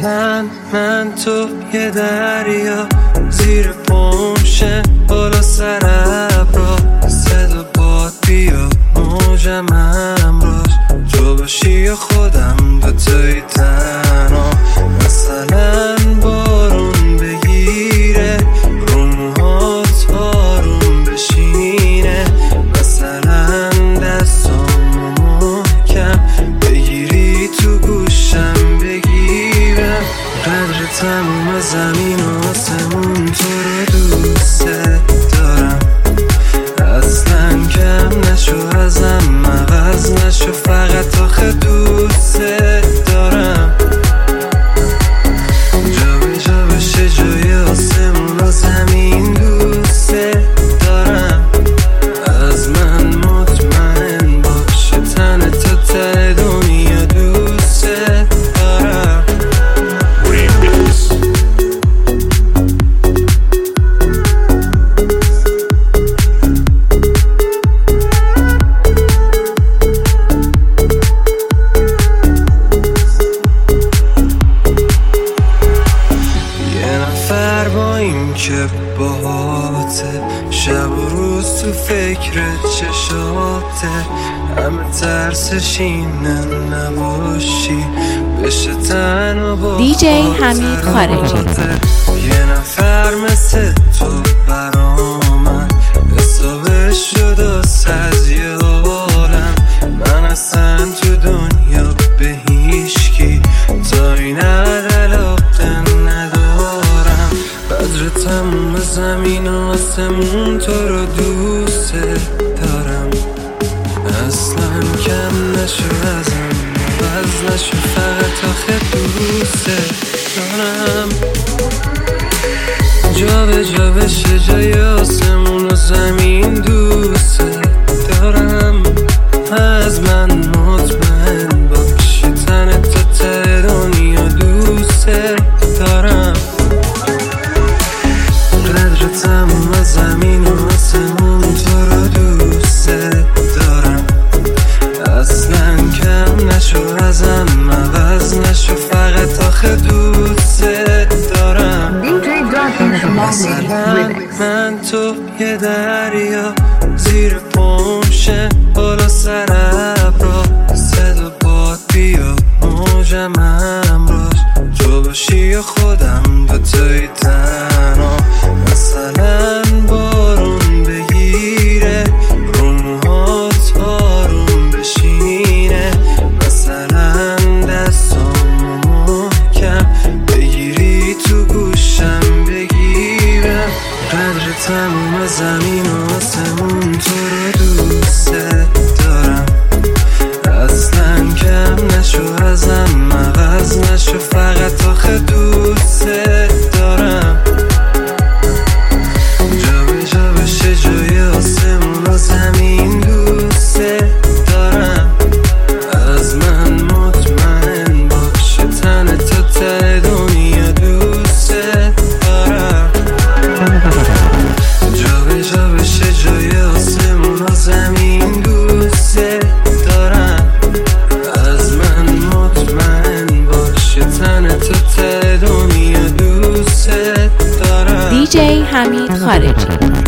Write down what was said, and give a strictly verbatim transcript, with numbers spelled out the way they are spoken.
مثلا من تو یه دریا زیر پمشه بالا سر ابرا صدا باد بیا موجم امروز تو باشی یا خودم دوتایی تنها مثلا بارون بگیره رو موهات آروم بشینه مثلا دستامو محکم بگیری تو گوشم بگیرم قدر تموم زمین و آسمون تو رو دوست دارم اصلا کم نشو ازم عوض نشو فقط آخه دوست دارم جا به جا بشه جای آسمون و زمین دوست دارم از من مطمئن باشه تن تا ته دنیا دوست دارم با این که باهاته شب و روز تو فکر چشاته همه ترسش اینه نباشی بشه تنها با دی جی حمید خارجی. یه نفر مثل تو برا من حسابش شد از یه عالم من اصلا تو دنیا به هیچکی تا این علاقه ندارم قدر تموم زمین و آسمون تو رو دوست دارم اصلا کم نشو ازم عوض نشو فقط آخه دوست دارم جا به جا بشه جای آسمون و زمین دوست دارم از من مطمئن باشی تن تا ته دنیا دوست دارم قدر تموم زمین و آسمون تو رو دوست دارم اصلا کم نشو ازم عوض نشو فقط آخه دوست دارم مثلا من تو یه دریا زیر پمشه بالا سر ابرا صدا باد بیا موجم امروز تو باشی یا خودم دوتایی تنها مثلا بارون بگیره رو موهات آروم بشینه مثلا دستامو محکم بگیری تو گوشم بگیرم قدر تموم زمین و آسمون تو رو دوست دارم اصلا کم نشو ازم عوض نشو فقط آخه دوست دارم جا به جا بشه جای آسمون و زمین دوست دارم از من مطمئن باشه تن تا ته دنیا دوست دارم جا به جا بشه جای آسمون و زمین دوست دارم از من مطمئن باشه تن تا ته دنیا دوست دارم دی جی حمید خارجی.